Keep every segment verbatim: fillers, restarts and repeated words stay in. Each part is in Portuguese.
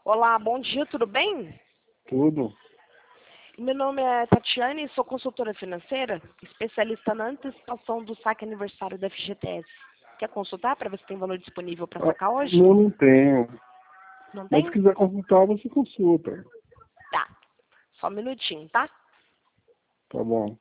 Olá, bom dia, tudo bem? Tudo. Meu nome é Tatiane, sou consultora financeira, especialista na antecipação do saque aniversário da F G T S. Quer consultar para ver se tem valor disponível para Ah, sacar hoje? não, não tenho. Não Mas se tem? quiser consultar, você consulta. Tá. Só um minutinho, tá? Tá bom.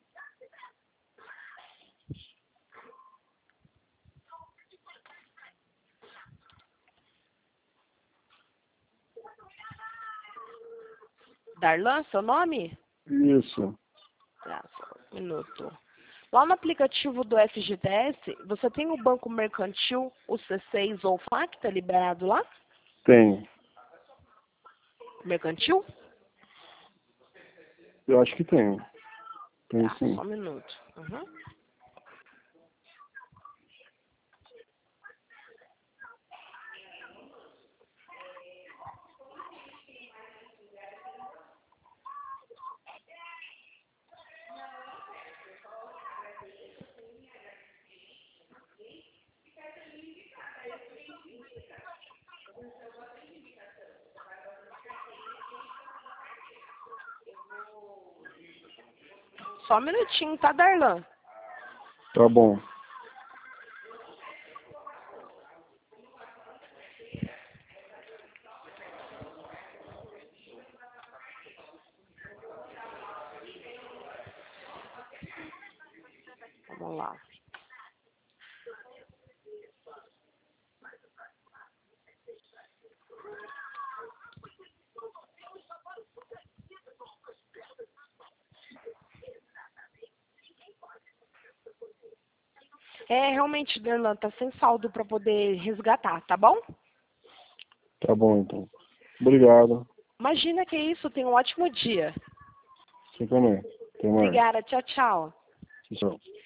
Darlan, seu nome? Isso. Tá, só um minuto. Lá no aplicativo do F G T S, você tem o Banco Mercantil, o C seis ou o Facta liberado lá? Tenho. Mercantil? Eu acho que tenho. Tenho Tá, sim. só um minuto. Uhum. Só um minutinho, tá, Darlan? Tá bom. Vamos lá. É, realmente, Darlan, tá sem saldo para poder resgatar, tá bom? Tá bom, então. Obrigado. Imagina que isso, tenha um ótimo dia. Você também. Até mais. Obrigada, tchau, tchau. Tchau.